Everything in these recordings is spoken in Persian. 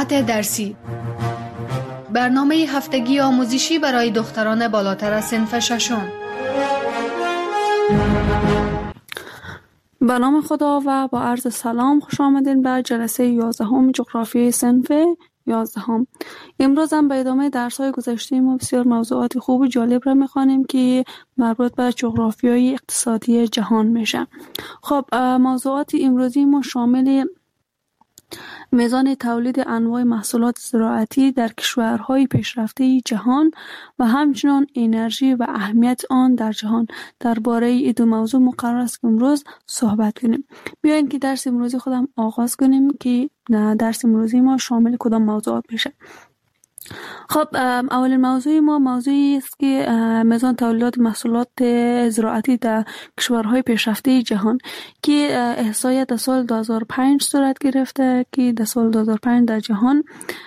ساعت درسی، برنامه هفتگی آموزشی برای دختران بالاتر از صنف ششم. به نام خدا و با عرض سلام خوش آمدین به جلسه 11 جغرافیای صنف 11. امروز هم به ادامه درس‌های گذشته ما بسیار موضوعات خوب و جالب را می‌خوانیم که مربوط به جغرافیای اقتصادی جهان میشه. خب موضوعات امروزی ما شامل میزان تولید انواع محصولات زراعتی در کشورهای پیشرفته جهان و همچنین انرژی و اهمیت آن در جهان. درباره این دو موضوع مقرر است که امروز صحبت کنیم. بیاین که درس امروزی خودم آغاز کنیم که درس امروزی ما شامل کدام موضوعات میشه. خب اولین موضوع ما موضوعی است که میزان تولیدات محصولات زراعتی در کشورهای پیشرفته جهان که احصایه در سال 2005 صورت گرفته که در سال 2005 در جهان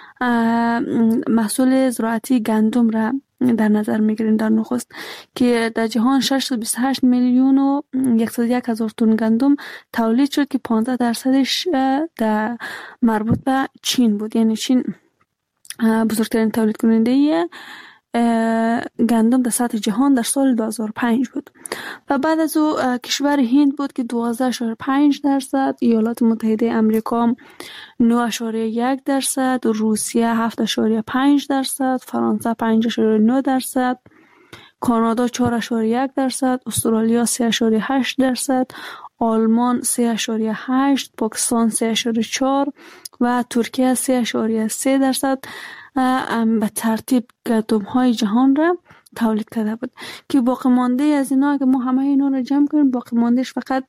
محصول زراعتی گندم را در نظر میگیریم در نخست که در جهان 628 میلیون و 101 هزار تن گندم تولید شد که 15% در مربوط به چین بود. یعنی چین بزرگترین تولید کننده گندم در سطح جهان در سال 2005 بود. و بعد از او کشور هند بود که 12.5%، ایالات متحده امریکا 9.1%، روسیه 7.5%، فرانسه 5.9%، کانادا 4.1%، استرالیا 3.8%، آلمان 3.8%، پاکستان 3.4% و ترکیه 3.3% به ترتیب گندم‌های جهان را تولید کرده بود که باقی مانده از اینا که ما همه اینا را جمع کنیم باقی ماندهش فقط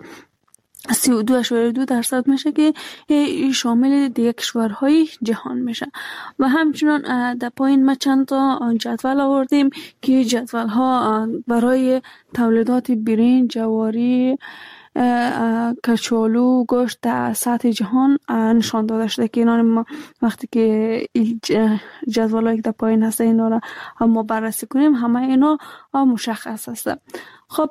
32.2% میشه که شامل دیگه کشورهای جهان میشه. و همچنین در پایین ما چند تا جدول آوردیم که جدول ها برای تولیدات برنج، جواری، کچالو، گوشت در سطح جهان نشان داده شده که اینا ما وقتی که جدولایی که در پایین هست اینا را ما بررسی کنیم همه اینا مشخص هست. خب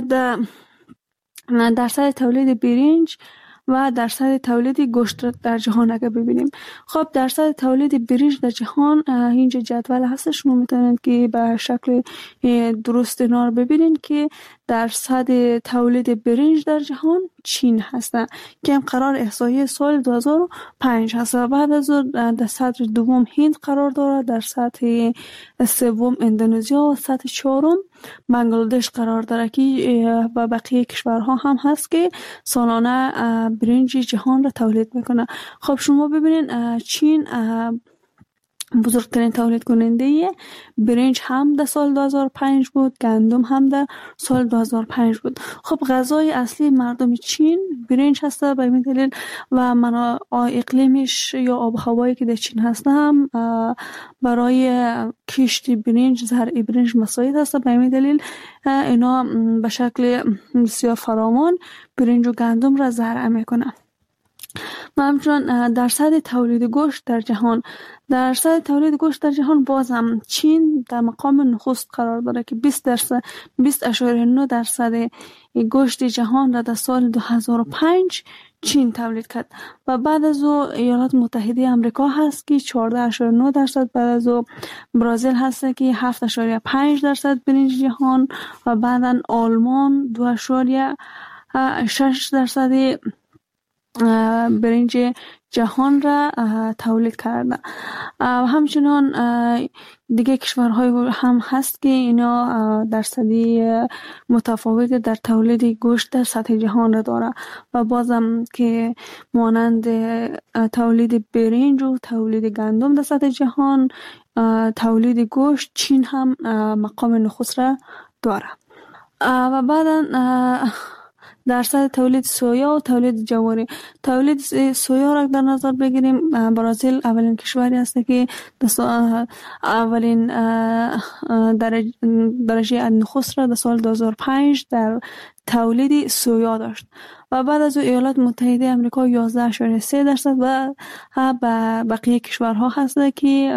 درصد تولید برنج و درصد تولید گوشت در جهان اگر ببینیم، خب درصد تولید برنج در جهان اینجا جدول هست، شما میتونید که به شکل درست اینا رو ببینید که درصد تولید برنج در جهان چین هست که هم قرار احصایه سال 2005 هست و بعد از در سطح دوم هند قرار داره، در سطح سوم اندونزیا و سطح چهارم بنگلادش قرار داره که و بقیه کشورها هم هست که سالانه برنج جهان را تولید میکنه. خب شما ببینید چین بزرگترین تولید کننده برنج هم در سال 2005 بود، گندم هم در سال 2005 بود. خب غذای اصلی مردم چین برنج هسته به این دلیل و اقلیمش یا آب و هوایی که در چین هسته هم برای کشت برنج، زرع برنج مساعد هسته. به این دلیل اینا به شکل بسیار فراوان برنج و گندم را زرع میکنه. و همچنین درصد تولید گوشت در جهان، درصد تولید گوشت در جهان باز هم چین در مقام نخست قرار داره که 20.9% گوشت جهان را در سال 2005 چین تولید کرد و بعد از او ایالات متحده امریکا هست که 14.9%، بعد از او برزیل هست که 7.5% برنج جهان و بعدا آلمان 2.6% برنج جهان را تولید کرده. همچنان دیگه کشورهای هم هست که اینا درصدی متفاوت در تولید گوشت در سطح جهان را داره و بازم که مانند تولید برنج و تولید گندم در سطح جهان، تولید گوشت چین هم مقام نخست را داره. و بعدا درصد تولید سویا و تولید جواری، تولید سویا را در نظر بگیریم، برزیل اولین کشوری است که اولین درجه نخست را در سال 2005 در تولید سویا داشت و بعد از او ایالات متحده امریکا 11.3% و بقیه کشورها هست که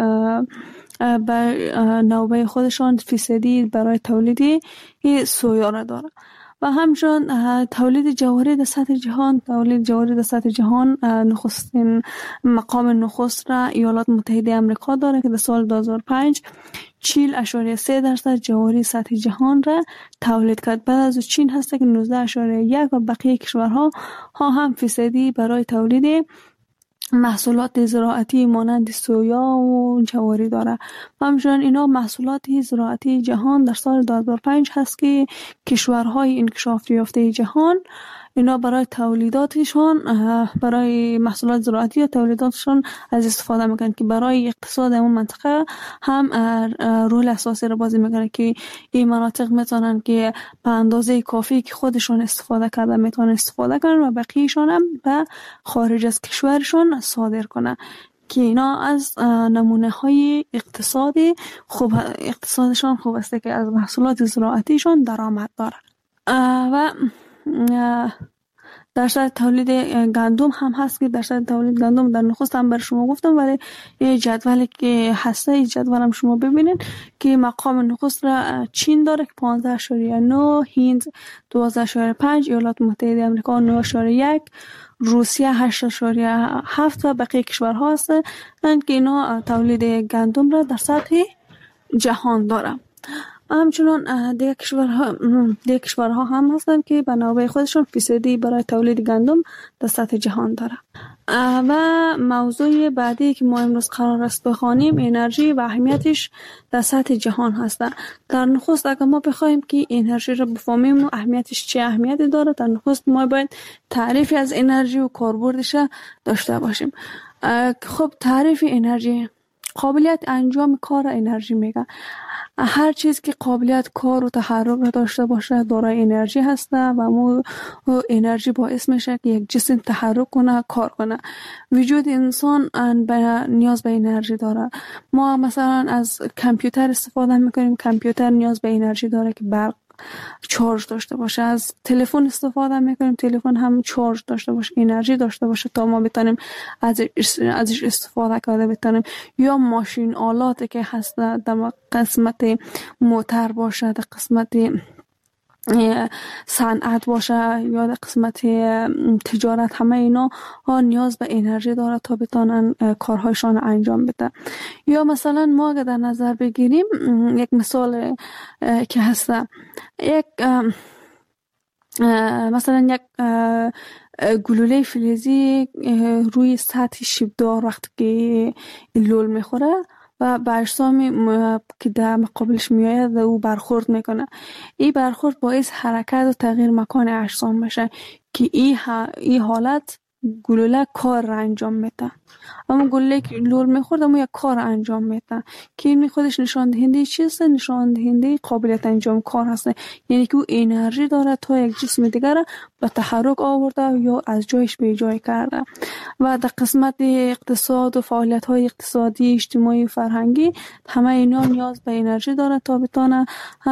به نوبه خودشان فیصدی برای تولید سویا را داره. و همچنین تولید جوهری در سطح جهان. تولید جوهری در سطح جهان نخستین مقام نخست را ایالات متحده آمریکا داره که در سال 2005 40.3% جوهری سطح جهان را تولید کرد. بعد از چین هست که 19.1 و بقیه کشورها هم فیصدی برای تولید محصولات زراعتی مانند سویا و جواری داره. همچنین اینا محصولات زراعتی جهان در سال 2005 هست که کشورهای انکشاف یافته جهان اینا برای تولیداتشان، برای محصولات زراعتی و تولیداتشان از استفاده میکنن که برای اقتصاد اون منطقه هم رول اساسی را بازی میکنه که این مناطق میتونن که به اندازه کافی که خودشون استفاده کرده میتونن استفاده کنن و بقیهشان هم به خارج از کشورشون صادر کنن که اینا از نمونه های اقتصادشان خوب است که از محصولات زراعتیشان درآمد دارن. و درصد تولید گندم هم هست که درصد تولید گندم در نخست هم بر شما گفتم، ولی یه جدولی که هسته این جدول هم شما ببینید که مقام نخست را چین داره که 15.9، هند 12.5، ایالات متحده آمریکا 9.1، روسیه 8.7 و بقیه کشورها هستند که اینا تولید گندم را در سطح جهان دارن. همچنان دیگه کشورها هم هستن که به نوبه خودشون فیصدی برای تولید گندم در سطح جهان داره. و موضوع بعدی که ما امروز قرار است بخوانیم انرژی و اهمیتش در سطح جهان هستن. در نخست اگر ما بخوایم که انرژی را بفهمیم و اهمیتش چه اهمیتی داره، در نخست ما باید تعریفی از انرژی و کاربردش داشته باشیم. خب تعریف انرژی قابلیت انجام کار انرژی میگه. هر چیز که قابلیت کار و تحرک داشته باشه دارای انرژی هسته و ما انرژی باعث میشه که یک جسم تحرک کنه، کار کنه. وجود انسان نیاز به انرژی داره. ما مثلا از کامپیوتر استفاده میکنیم، کامپیوتر نیاز به انرژی داره که برق چارج داشته باشه. از تلفن استفاده میکنیم، تلفن هم چارج داشته باشه، انرژی داشته باشه تا ما بتونیم ازش استفاده کرده بتونیم. یا ماشین آلاتی که هست در قسمت موتور باشه، در قسمت صنعت باشه یا در قسمت تجارت، همه اینا نیاز به انرژی داره تا بتونن کارهایشان انجام بده. یا مثلا ما اگه در نظر بگیریم یک مثال که هست، مثلا یک گلوله فلزی روی سطح شیبدار وقتی که لول میخوره و به اجسامی که در مقابلش میآید و او برخورد میکنه، این برخورد باعث حرکت و تغییر مکان اجسام میشه که این حالت گلوله کار را انجام میده. اما گلوله که لول میخورد اما یک کار انجام میده که این خودش نشان دهنده چیست؟ نشان دهنده قابلیت انجام کار هست. یعنی که او انرژی داره تا یک جسم دیگر را به تحرک آورده یا از جایش به جای کرده. و در قسمت اقتصاد و فعالیت های اقتصادی، اجتماعی و فرهنگی همه اینا نیاز به انرژی داره تا بتونه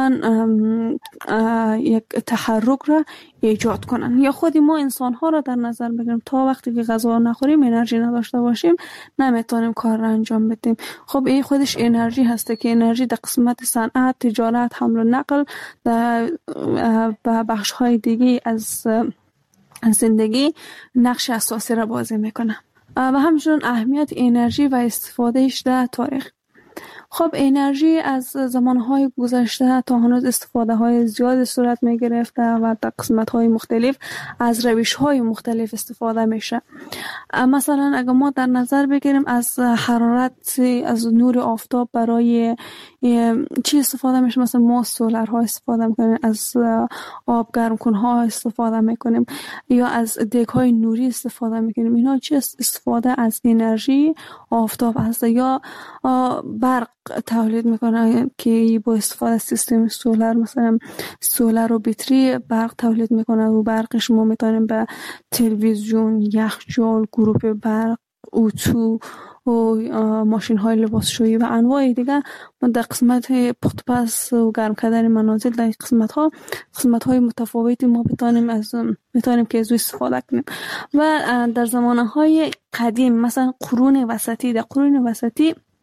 یک تحرک را ایجاد کنن. یا خودی ما انسان ها را در نظر بگیریم، تا وقتی که غذا نخوریم انرژی نداشته باشیم نمیتونیم کار را انجام بدیم. خب این خودش انرژی هسته که انرژی در قسمت صنعت، تجارت، حمل و نقل در بخش های دیگه از زندگی نقش اساسی را بازی میکنه. و همچنین اهمیت انرژی و استفادهش در تاریخ. خب انرژی از زمانهای گذشته تا هنوز استفاده های زیاد صورت می گرفته و در قسمت های مختلف از روش های مختلف استفاده میشه. مثلا اگر ما در نظر بگیریم از حرارت، از نور آفتاب برای چی استفاده میشه؟ مثلا ما سولرها استفاده میکنیم، از آب گرم کنها استفاده میکنیم یا از دیگ های نوری استفاده میکنیم. اینا چی استفاده از انرژی آفتاب هست. یا برق تولید میکنه که با استفاده از سیستم سولر، مثلا سولر و بطری برق تولید میکنه و برق شما میتونیم به تلویزیون، یخچال، گروه برق، اتو و ماشین های لباسشویی و انواع دیگه در قسمت پخت پز و گرم کردن منازل در قسمت های متفاوتی ما میتونیم که از استفاده کنیم. و در زمانه های قدیم مثلا قرون وسطی، در قرون وسطی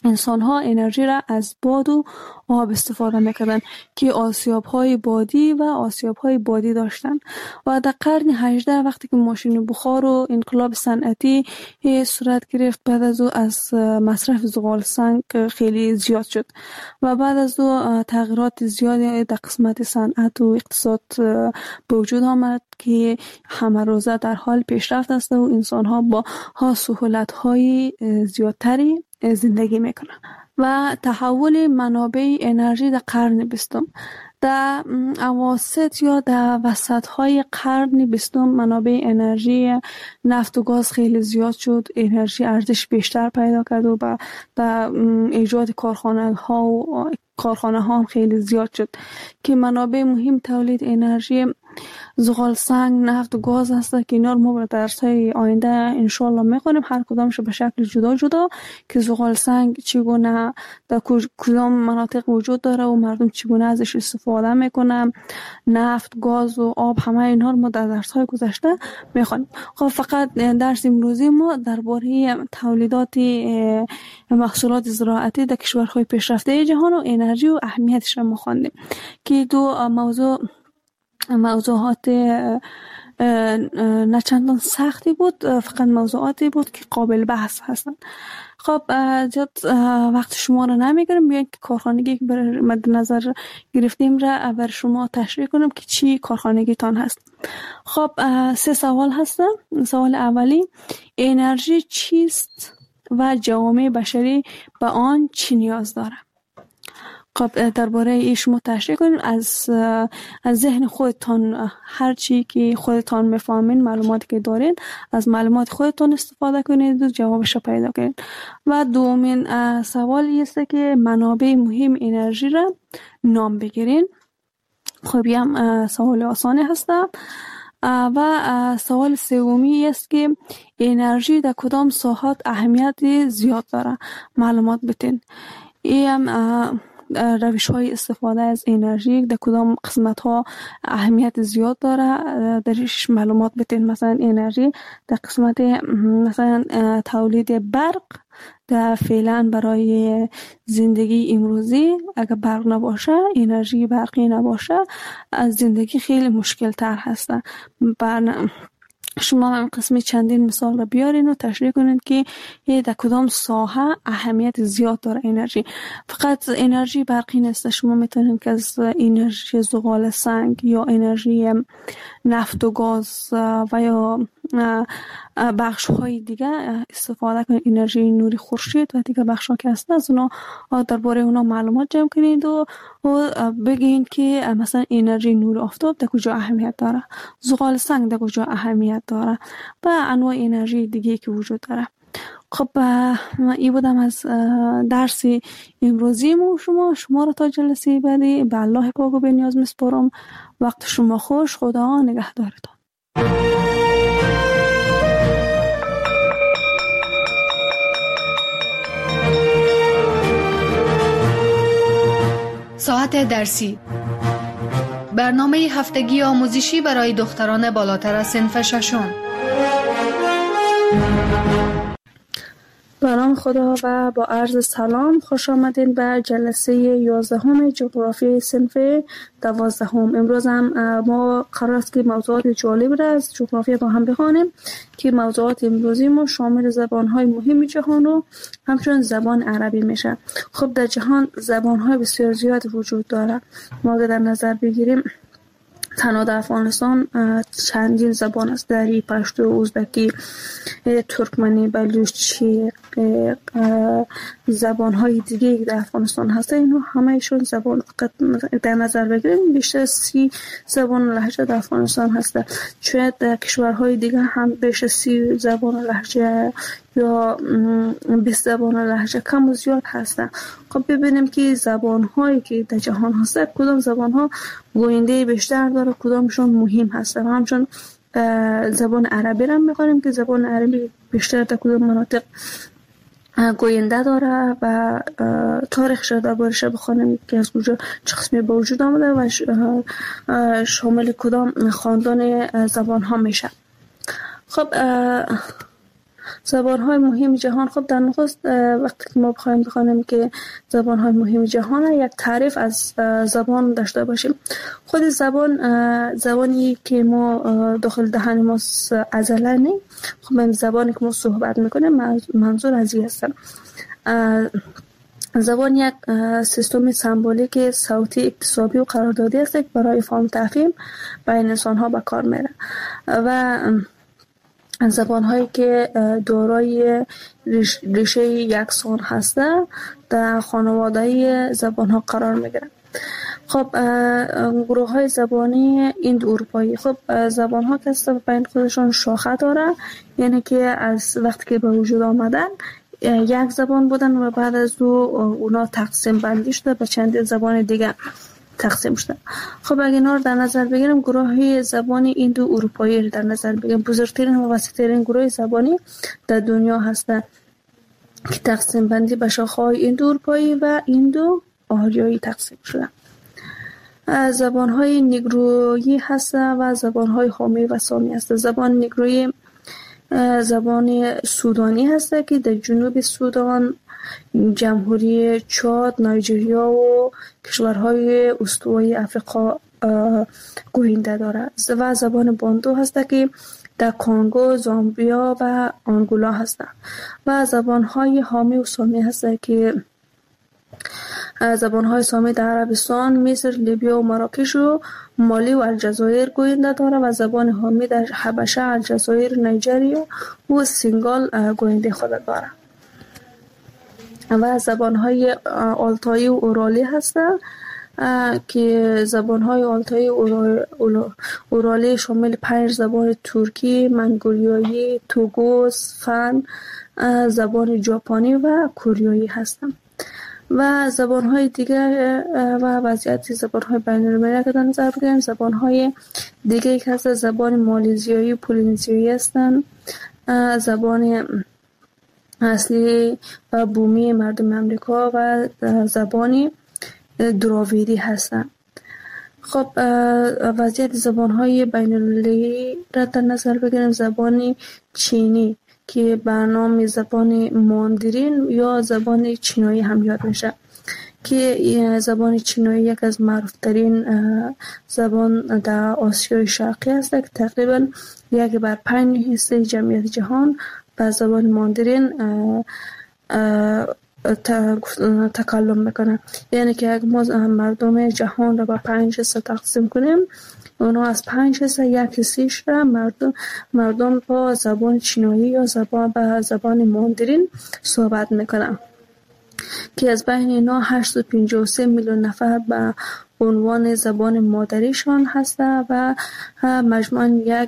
انسان ها انرژی را از باد و آب استفاده میکردن که آسیاب های بادی و آسیاب های بادی داشتن و در قرن 18 وقتی که ماشین بخار و انقلاب صنعتی صورت گرفت، بعد از او از مصرف زغال سنگ خیلی زیاد شد و بعد از او تغییرات زیادی در قسمت صنعت و اقتصاد به وجود آمد که همه روزه در حال پیشرفت است و انسان ها با سهولت های زیادتری زندگی میکنن و تحول منابع انرژی در قرن 20 در اواسط یا در وسط های قرن 20 منابع انرژی نفت و گاز خیلی زیاد شد، انرژی ارزش بیشتر پیدا کرد و در ایجاد کارخانه ها هم خیلی زیاد شد که منابع مهم تولید انرژی زغال سنگ، نفت و گاز هست که اینا رو ما در درس‌های آینده انشالله می‌خونیم، هر کدامش به شکل جدا جدا که زغال سنگ چگونه در کدام مناطق وجود داره و مردم چگونه ازش استفاده میکنن، نفت، گاز و آب، همه اینها رو ما در درس‌های گذشته می‌خونیم. خب فقط درس امروزی ما درباره تولیدات محصولات زراعتی در کشورهای پیشرفته جهان و انرژی و اهمیتش رو می‌خوندیم که دو موضوعات نه چندان سختی بود، فقط موضوعاتی بود که قابل بحث هستن. خب جد وقت شما رو نمیگیرم، بیاین که کارخانگی که مد نظر گرفتیم را بر شما تشریح کنم که چی کارخانگی تان هست. خب 3 سوال هستن. سوال اولی، انرژی چیست و جوامع بشری به آن چی نیاز داره؟ خب درباره این شما تشریح کنید، از ذهن خودتان هر چی که خودتان میفهمین، معلوماتی که دارین، از معلومات خودتان استفاده کنید و جوابش رو پیدا کنید. و دومین سوال است که منابع مهم انرژی را نام بگیرین. خب هم سوال آسانی هست. و سوال سومی است که انرژی در کدام ساحات اهمیت زیاد داره، معلومات بتین. این هم روش های استفاده از انرژی در کدام قسمت ها اهمیت زیاد داره، درش معلومات بتین. مثلا انرژی در قسمت مثلا تولید برق در فعلا برای زندگی امروزی اگر برق نباشه، انرژی برقی نباشه، از زندگی خیلی مشکل تر هسته. شما هم قسمی چندین مثال را بیارین و تشریح کنین که در کدام ساحه اهمیت زیاد داره انرژی. فقط انرژی برقی نیست، شما میتونین که از انرژی زغال سنگ یا انرژی نفت و گاز و یا بخش های دیگه استفاده کنید، انرژی نوری خورشید و دیگه بخش ها که هست از اونا درباره اونا معلومات جمع کنید و بگین که مثلا انرژی نور آفتاب در کجا اهمیت داره، زغال سنگ در کجا اهمیت داره و انواع انرژی دیگه که وجود داره. خب این بودم از درس امروزی شما را تا جلسه بعدی به الله پاک و به نیاز میسپارم. وقت شما خوش، خدا نگهدارتان. ساعت درسی، برنامه هفتگی آموزشی برای دختران بالاتر از صنف ششم. به نام خدا و با عرض سلام، خوش آمدین به جلسه 11 جغرافی صنف 12. امروز هم ما قرار است که موضوعات جالب را از جغرافی با هم بخوانیم که موضوعات امروزی ما شامل زبان‌های مهم جهان و همچنین زبان عربی میشه. خب در جهان زبان‌های بسیار زیاد وجود داره. ما در نظر بگیریم تنها در افغانستان چندین زبان است، دری، پشتو، ازبکی، ترکمنی، بلوچی، زبان‌های دیگه در افغانستان هست. اینها همه‌شون زبان در نظر بگیریم بیشتر از 30 زبان لهجه در افغانستان هست. شاید در کشورهای دیگه هم بیش از 30 زبان لهجه یا 20 زبان لهجه کم و زیاد هستن. خب ببینیم که زبان‌هایی که در جهان هست کدام زبان‌ها گوینده بیشتر داره، کدامشون مهم هست. همچنین زبان عربی را می‌خونیم که زبان عربی بیشتر در کدام مناطق گوینده داره و تاریخش را دربارش بخونیم که از کجا چه قسمی به وجود آمده و شامل کدام خاندان زبان‌ها میشه. خب زبان‌های مهم جهان. خب در نخست وقتی که ما بخوایم که زبان‌های مهم جهان، یک تعریف از زبان داشته باشیم. خود زبانی که ما داخل دهن ما عضله نه. خب این زبانی که ما صحبت میکنیم منظور از این هست. زبان یک سیستم سمبولیک صوتی اکتسابی و قراردادی است که برای فهم تفهیم بین انسان‌ها به کار میره و زبان‌هایی که دارای ریشه یکسان هستند در خانواده زبان‌ها قرار میگیرند. خب گروه‌های زبانی ایندو اروپایی، خب زبان‌ها که بین خودشون شاخه داره، یعنی که از وقتی که به وجود آمدن یک زبان بودن و بعد از اونا تقسیم بندی شده به چند زبان دیگه تقسیم شده. خب اگه اینا رو در نظر بگیریم، گروه زبانی ایندو اروپایی رو در نظر بگیریم، بزرگترین و وسیع‌ترین گروه زبانی در دنیا هسته که تقسیم بندی به شاخه‌های ایندو اروپایی و ایندو آریایی تقسیم شده. زبان‌های نیگرویی هست و زبان‌های حامی و سامی هست. زبان نیگرویی زبان سودانی هست که در جنوب سودان، جمهوری چاد، نایجریا و کشورهای استوایی افریقا گوینده دارد و زبان بانتو هست که در کنگو، زامبیا و آنگولا هست و زبانهای حامی و سامی هست که زبانهای سامی در عربستان، مصر، لیبیا و مراکش و مالی و الجزایر گوینده داره و زبان حامی در حبشه، الجزایر، نیجریه و سنگال گوینده خود داره و زبانهای آلتایی و اورالی هستند که زبانهای آلتایی و اورالی شامل 5 زبان ترکی، منگولیایی، توگوس، فن، زبان ژاپنی و کوریایی هستند. و زبان‌های دیگر و وضعیت زبان‌های بین‌المللی که در نظر بگیریم، زبان‌های دیگه که هست زبان مالزیایی و پولینزیایی هستند، زبان اصلی و بومی مردم امریکا و زبان دراویدی هستند. خب وضعیت زبان‌های بین‌المللی را در نظر بگیریم، زبان چینی که به نام زبان ماندرین یا زبان چینایی هم یاد میشه که زبان چینایی یک از معروفترین زبان در آسیای شرقی است که تقریبا 1/5 جمعیت جهان به زبان ماندرین تکلم میکنه. یعنی که اگر ما مردم جهان را به 5 حصه تقسیم کنیم، اونا از 5 حصه 1 حصه‌اش را مردم با زبان چینایی یا زبان ماندرین صحبت میکنن که از بین اینا 853 میلیون نفر به عنوان زبان مادریشان هسته و مجموعاً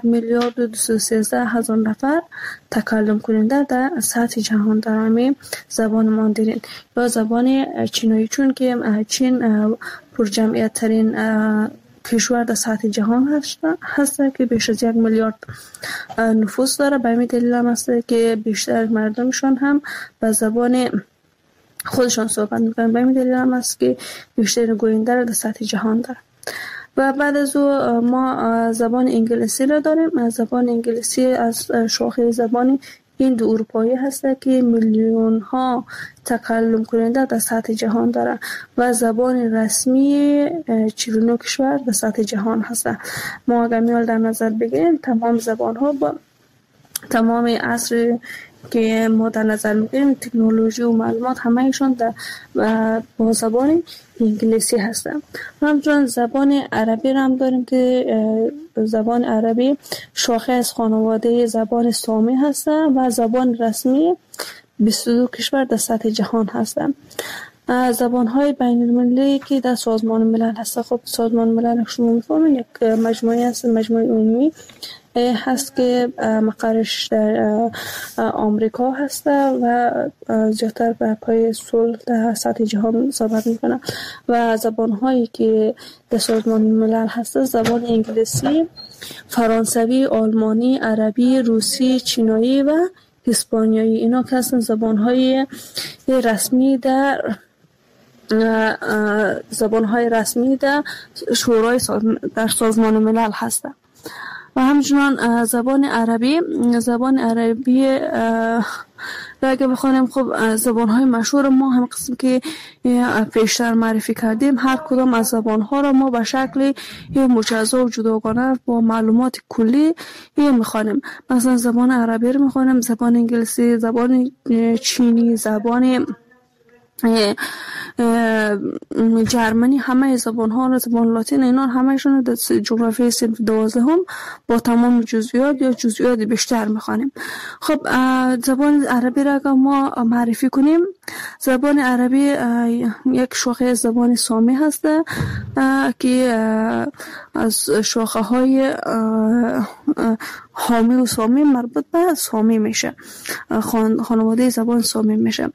1,213,000 نفر تکلم کننده در سطح جهان دارند زبان ماندرین یا زبان چینایی، چون که چین پرجمعیت ترین کشور در سطح جهان هست که بیش از 1 میلیارد نفوس داره. به همین دلیل هم هست که بیشتر مردمشان هم به زبان خودشان صحبت میکنن. به همین دلیل هم هست که بیشتر گوینده را در سطح جهان داره. و بعد از او ما زبان انگلیسی را داریم. زبان انگلیسی از شاخه زبان ایندو اروپایی هست که میلیون ها تکلم کننده در سطح جهان داره و زبان رسمی 49 کشور در سطح جهان هست. ما اگر میال در نظر بگیریم، تمام زبان ها با تمام عصر که ما در نظر میگیریم، تکنولوژی و معلومات همه‌شون با زبان انگلیسی هستن. همچنین زبان عربی را هم داریم که زبان عربی شاخه از خانواده زبان سامی هست و زبان رسمی 22 کشور در سطح جهان هستند. زبان‌های بین‌المللی که در سازمان ملل هست. خب سازمان ملل شما می‌فهمید یک مجموعه است، مجموعه عمومی هست که مقرش در آمریکا هست و زیادتر بر پای صلح در سطح جهان صحبت میکنه و زبان‌هایی که در سازمان ملل هست زبان انگلیسی، فرانسوی، آلمانی، عربی، روسی، چینایی و اسپانیایی. اینا که هستن زبان‌های رسمی در شورای در سازمان ملل هستند. و همچنان زبان عربی را اگه بخوانیم، خب زبان‌های مشهور ما هم قسم که پیشتر معرفی کردیم، هر کدام از زبان‌ها را ما به شکل مجزا و جداگانه با معلومات کلی می‌خوانیم. مثلا زبان عربی رو می‌خوانیم، زبان انگلیسی، زبان چینی، زبان جرمنی، همه زبان ها رو، زبان لاتین، اینا همهشون در جغرافی صنف 12 هم با تمام جزئیات یا جزئیات بیشتر میخوانیم. خب زبان عربی را که ما معرفی کنیم، زبان عربی یک شاخه زبان سامی هست که از شاخه های حامی و سامی مربوط به سامی میشه، خانواده زبان سامی میشه.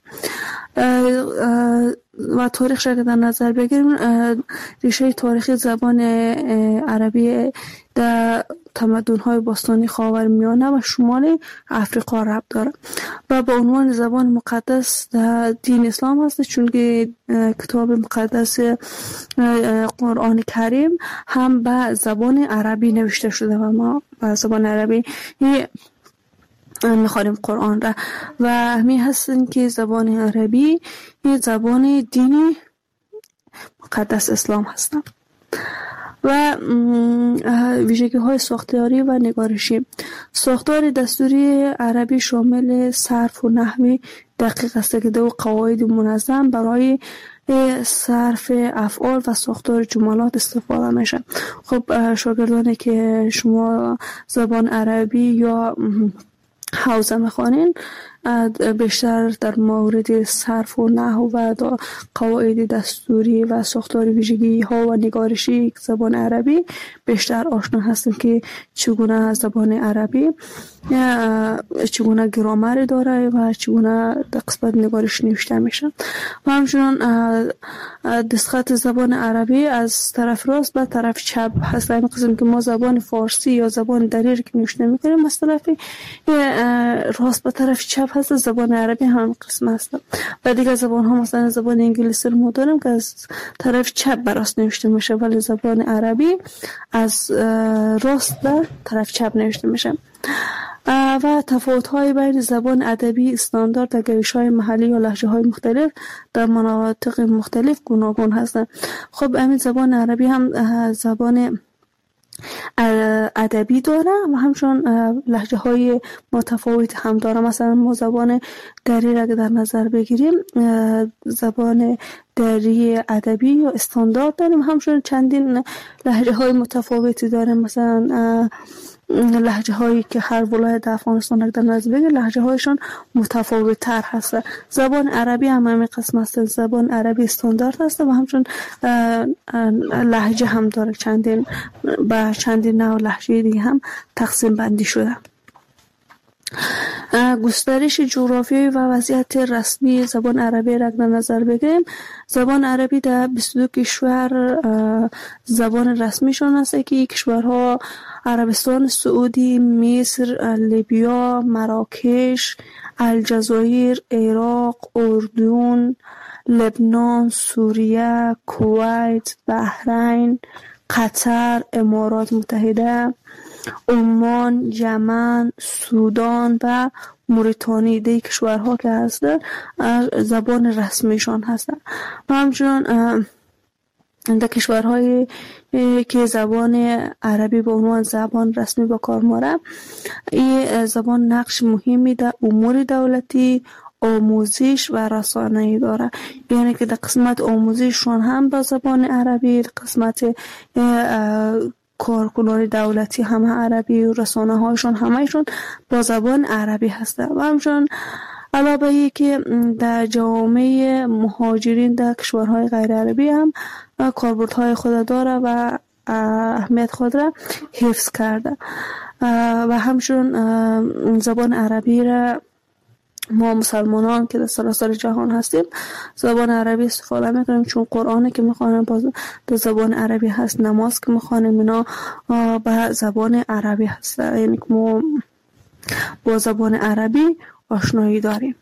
و تاریخش اگر در نظر بگیریم، ریشه تاریخی زبان عربی در تمدن‌های باستانی خاورمیانه و شمال افریقا ربط داره و با عنوان زبان مقدس در دین اسلام هست، چون که کتاب مقدس قرآن کریم هم به زبان عربی نوشته شده و ما به زبان عربی میخوانیم قرآن را و همین هستن که زبان عربی یه زبان دینی مقدس اسلام هستن. و ویژگی های ساختاری و نگارشی. ساختار دستوری عربی شامل صرف و نحوی دقیق است که دو قواعد منظم برای صرف افعال و ساختار جملات استفاده میشه. خب شاگردانی که شما زبان عربی یا حوزه میخوانین، بیشتر در مورد صرف و نحو و قواعد دستوری و ساختار ویژگی ها و نگارشی زبان عربی بیشتر آشنا هستیم که چگونه زبان عربی چگونه گرامر داره و چگونه در قسمت نگارش نوشته میشه. و همچنان دستخط زبان عربی از طرف راست به طرف چپ هست. این قسم که ما زبان فارسی یا زبان دری که نوشته میکنیم از طرف راست به طرف چپ هست، زبان عربی هم قسم هست. و دیگه زبان ها مثلا زبان انگلیسی رو ما داریم که از طرف چپ به راست نوشته میشه، ولی زبان عربی از راست به طرف چپ نوشته میشه. و تفاوت‌های بین زبان ادبی استاندارد در گویش‌های محلی یا لهجه‌های مختلف در مناطق مختلف گوناگون هستند. خب همین زبان عربی هم زبان ادبی داره و همچون لهجه‌های متفاوت هم داره. مثلا ما زبان دری را در نظر بگیریم، زبان دری ادبی یا استاندارد داریم، همچون چندین لهجه‌های متفاوتی داریم. مثلا لهجه هایی که هر ولایت در افغانستان در نظر بگیر لهجه هایشان متفاوت تر هست. زبان عربی هم همین قسم است، زبان عربی استاندارد هست و همچون لهجه هم داره، چندین نوع لهجه دیگه هم تقسیم بندی شده. گسترش جغرافیایی و وضعیت رسمی زبان عربی را در نظر بگیریم، زبان عربی در 22 کشور زبان رسمیشان است که کشورها عربستان سعودی، مصر، لیبیا، مراکش، الجزایر، عراق، اردن، لبنان، سوریه، کویت، بحرین، قطر، امارات متحده، عمان، یمن، سودان و موریتانی دیگه کشورها که هستن زبان رسمیشان هستن. و همچنان در کشورهایی که زبان عربی به عنوان زبان رسمی به کار میبره، این زبان نقش مهمی در امور دولتی، آموزش و رسانه‌ای داره. یعنی که در قسمت آموزششون هم با زبان عربی، در قسمت کارکنان دولتی هم عربی و رسانه هایشون همهشون با زبان عربی هسته. و همچنان علاوه ای که در جامعه مهاجرین در کشورهای غیر عربی هم کاربردهای خود داره و اهمیت خود را حفظ کرده. و همچنان زبان عربی را ما مسلمانان که در سراسر جهان هستیم زبان عربی استفاده میکنیم، چون قرآنی که میخوانیم در زبان عربی هست، نماز که میخوانیم اینا به زبان عربی هست. یعنی که ما با زبان عربی آشنایی داریم.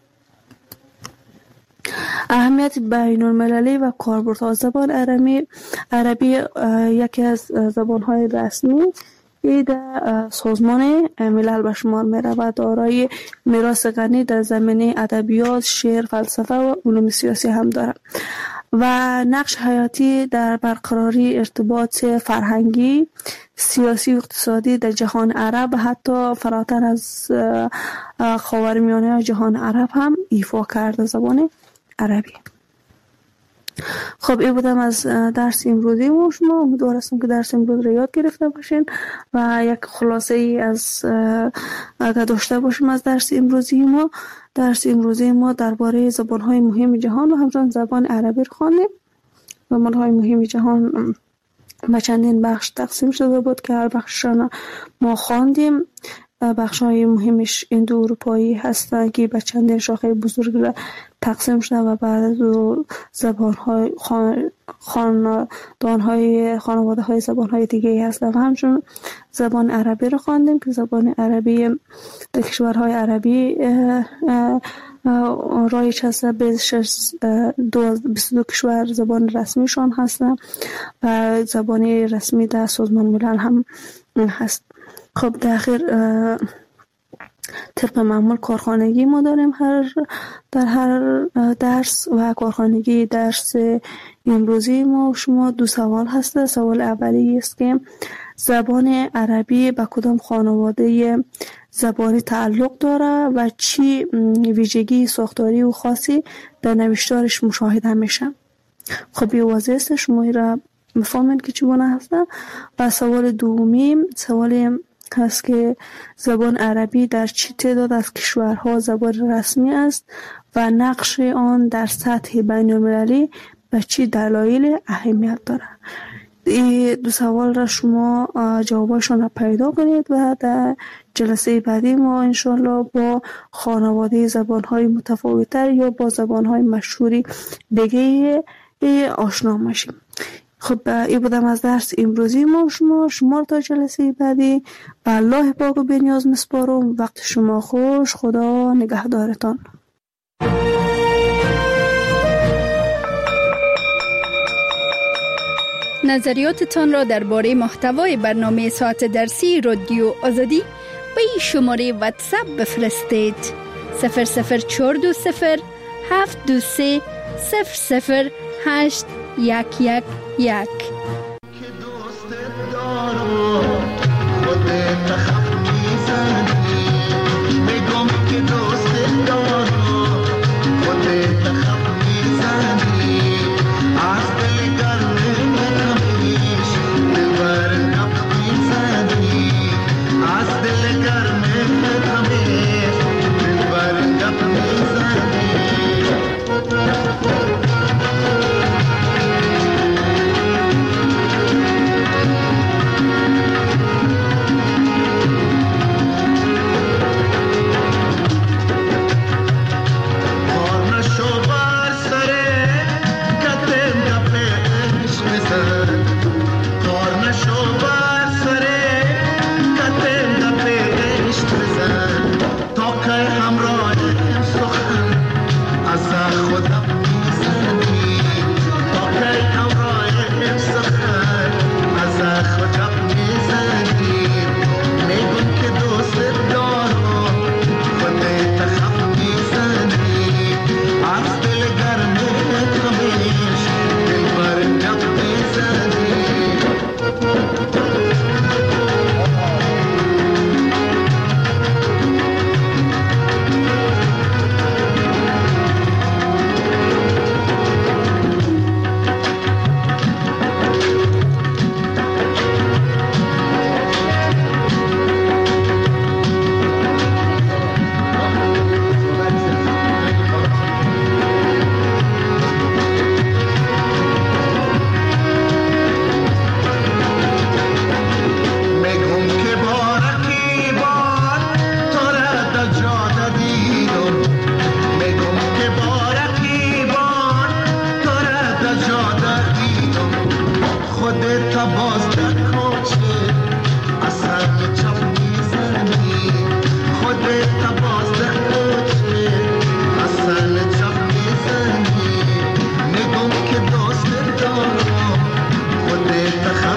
اهمیت بین المللی و کاربردها. زبان عربی یکی از زبانهای رسمی این در سازمان ملل به شمار میره و دارای میراث غنی در زمینه ادبیات، شعر، فلسفه و علوم سیاسی هم داره و نقش حیاتی در برقراری ارتباط فرهنگی، سیاسی و اقتصادی در جهان عرب، حتی فراتر از خاورمیانه و جهان عرب هم ایفا کرده زبان عربی. خب این بودم از درس امروزی ما. شما امیدوار هستم که درس امروز رو یاد گرفته باشین و یک خلاصه ای از اگر داشته باشیم از درس امروزی ما. درس امروزی ما درباره زبان‌های مهم جهان و همچنین زبان عربی رو خواندیم. زبان‌های مهم جهان به چندین بخش تقسیم شده بود که هر بخششان ما خواندیم. بخش‌های مهمش ایندو اروپایی هستند که به چندین شاخه بزرگ تقسیم شده و بعد از زبان‌های خانواده‌های زبان‌های دیگه هستند و همچنین زبان عربی رو خواندیم که زبان عربی در کشورهای عربی رایج هست. 22 کشور زبان رسمیشان هستند و زبان رسمی در سازمان ملل هم هست. خب در آخر طبق معمول کارخانگی ما داریم در هر درس و کارخانگی درس امروزی ما شما 2 سوال هست. سوال اولی است که زبان عربی به کدام خانواده زبانی تعلق داره و چی ویژگی ساختاری و خاصی در نوشتارش مشاهده میشه. خب این واضح است، شما را میفهمید که چگونه هست. و سوال دومی سوال هست که زبان عربی در چه تعداد از کشورها زبان رسمی است و نقش آن در سطح بین المللی به چه دلایل اهمیت دارد. این 2 سوال را شما جوابشان را پیدا کنید و در جلسه بعدی ما انشالله با خانواده زبان‌های متفاوت‌تر یا با زبان‌های مشهوری دیگه آشنا میشیم. خب این بودم از درس امروزی ما. شما تا جلسه بعدی به الله پاک و بی‌نیاز میسپارم. وقت شما خوش. خدا نگهدارتان. نظریاتتان را درباره محتوای برنامه ساعت درسی رادیو آزادی به این شماره واتساپ بفرستید: 00420 723 008 خودت